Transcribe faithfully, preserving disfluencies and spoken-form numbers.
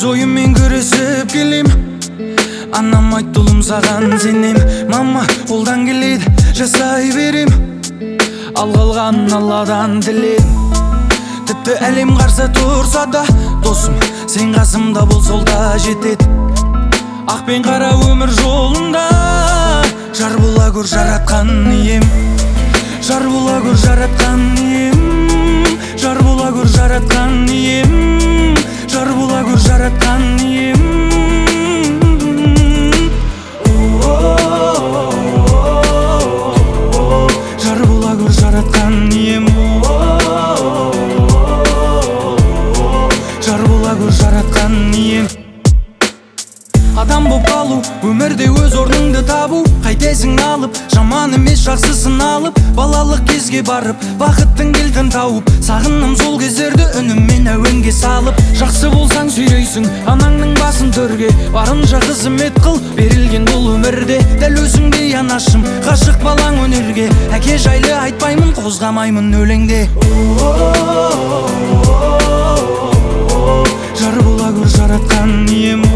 ойыммен күресіп келем. Анам айтты ұлым саған сенем. Мама қолдан келеді жасай берем. Ал қалғанын Алладан тілем. Тіпті әлем қарсы тұрса да, досым сен қасымда бол, сол да жетеді. Ақ пен қара өмір жолында жар бола көр жаратқан ием. Жар бола көр жаратқан ием. Жар бола көр жаратқан ием. Жар бола көр жаратқан ием. Жар бола көр жаратқан ием. Жар бола көр жаратқан ием. Адам боп қалу, өмірде өз орныңды табу. Қайтесің алып, жаман емес жақсысын алып. Балалық кезге барып, бақыттың кілтін тауып. Сағынным сол кездерді үніммен әуенге салып. Жақсы болсаң сүйрейсің анаңның басын төрге. Барынша қызмет қыл, берілген бұл өмірде. Дәл өзіңдей анашым, ғашық балаң өнерге. Әке жайлы айтпаймын, қозғамаймын өлеңде. Жар бола көр жаратқан ием.